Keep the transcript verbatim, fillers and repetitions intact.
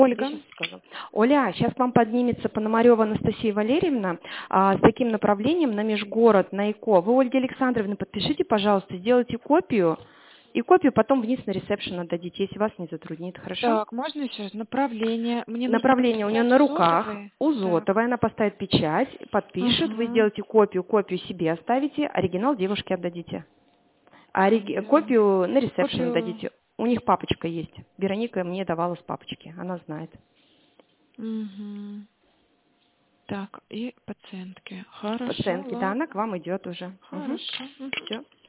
Ольга. Я щас скажу. Оля, сейчас к вам поднимется Пономарева Анастасия Валерьевна а, с таким направлением на межгород, на ИКО. Вы, Ольга Александровна, подпишите, пожалуйста, сделайте копию, и копию потом вниз на ресепшн отдадите, если вас не затруднит, хорошо? Так, можно еще раз? Направление. Мне нужно Направление у нее подписать на у руках, Зотовой? у Так. Зотовой, она поставит печать, подпишет, вы Ага. сделаете копию, копию себе оставите, оригинал девушке отдадите. А ори- Копию. копию на ресепшн Копию. отдадите. У них папочка есть. Вероника мне давала с папочки, она знает. Угу. Так, и пациентки. Хорошо, Пациентки, да, она ладно. к вам идет уже. Угу. Хорошо. Мгм. Все.